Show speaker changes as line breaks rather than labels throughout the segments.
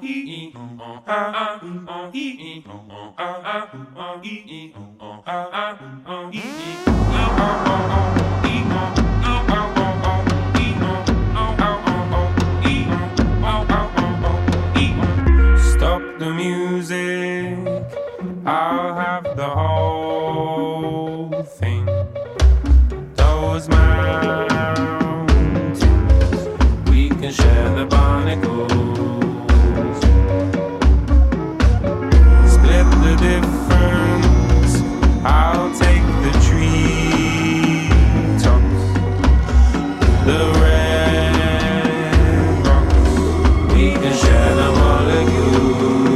Stop the music, I'll have the whole thing. Those mountains, we can share the barnacles. Split the difference, I'll take the tree tops, the red rocks, we can share the molecules.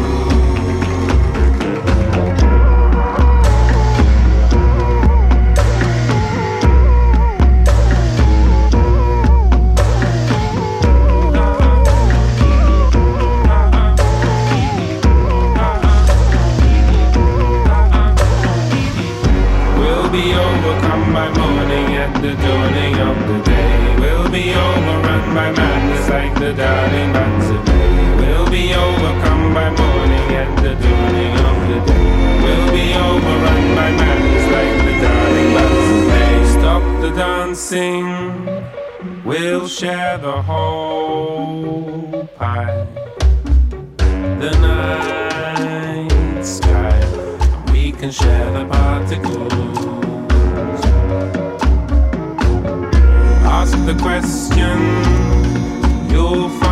Be overcome by morning at the dawning of the day. We'll be overrun by madness like the darling bats of day. We'll be overcome by morning at the dawning of the day. We'll be overrun by madness like the darling bats of day. Stop the dancing, we'll share the whole pie. The night sky, we can share the particles. Ask the question, you'll find